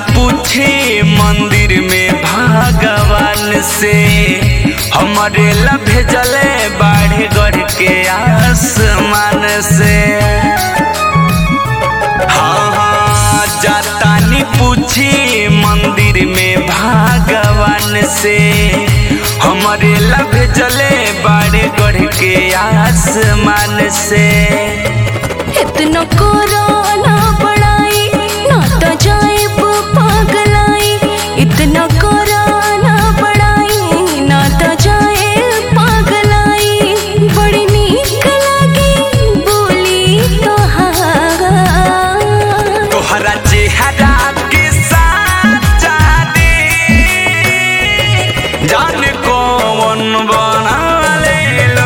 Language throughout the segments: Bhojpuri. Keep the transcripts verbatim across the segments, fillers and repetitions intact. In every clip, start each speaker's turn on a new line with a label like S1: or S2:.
S1: पूछे मंदिर में भगवान से, हमारे ला भेजले बाढ़े गढ़ के आसमान से। हाँ हाँ जातानी पूछे मंदिर में भगवान से, हमारे ला भेजले बाढ़े गढ़ के आसमान से।
S2: इतना कोरोना पढ़ाई ना तो जाए पागलाई, इतना कोरोना पढ़ाई ना तो जाए पागलाई। बड़ी नीक लगी बोली तोहार,
S1: तोहरा चेहरा के साथ जाने जान कौन बना ले लो।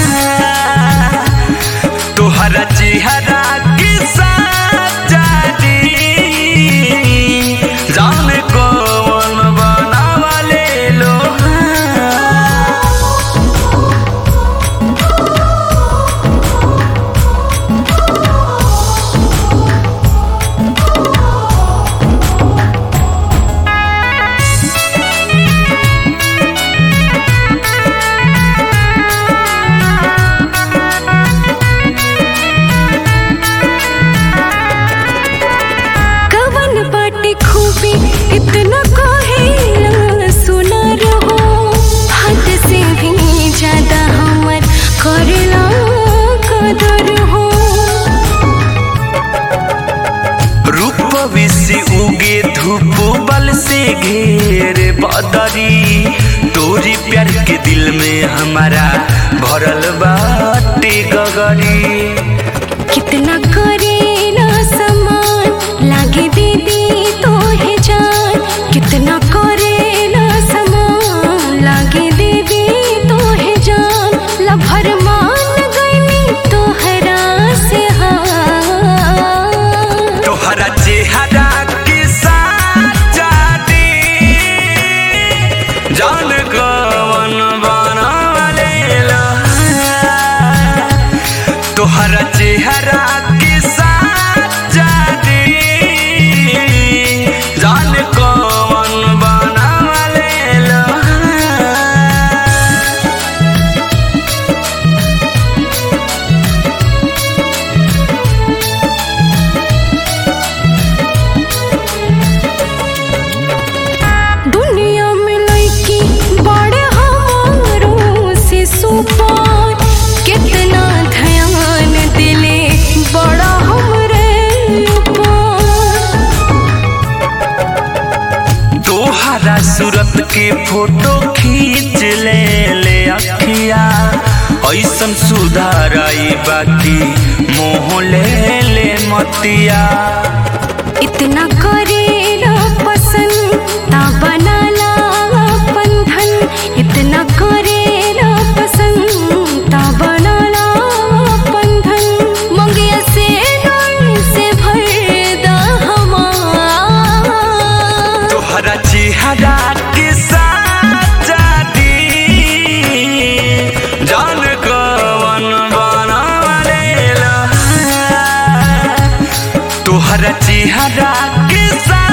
S1: तोहरा चेहरा के साथ जाने जान कौन बना ले लो।
S2: खूबी इतना कहेला सुना रहो, हद से भी ज्यादा हमर करेला कदर हो।
S1: रूपवी से उगे धूप बल से घेर बदरी, तोरी प्यार के दिल में हमारा भरल बाटे गगरी।
S2: कितना करेला समान लागे दीदी तो है जान, कितना करेला समान लागे दीदी तो है जान। लभर मान गई तोहरा से हाँ,
S1: तोहरा चेहरा के साथ जाने जान कौन बना ले लो। तोहरा चेहरा के साथ जाने जान कौन बना ले लो।
S2: दुनिया में लड़की बड़े हमारों से सुपार, कितना ध्यान दिले बड़ा हमरे ऊपर।
S1: तोहरा सूरत के फोटो खींच ले ले अखिया, ऐसन सुधार आई बाकी मोह ले ले मतिया।
S2: इतना करेला पसंद ता बनाला अपन धन, इतना करेला पसंद ता बनाला अपन धन। मंगिया से नूर से भर दा हमार,
S1: तोहरा चेहरा के साथ जाने जान कौन बना ले लो। तोहरा चेहरा के साथ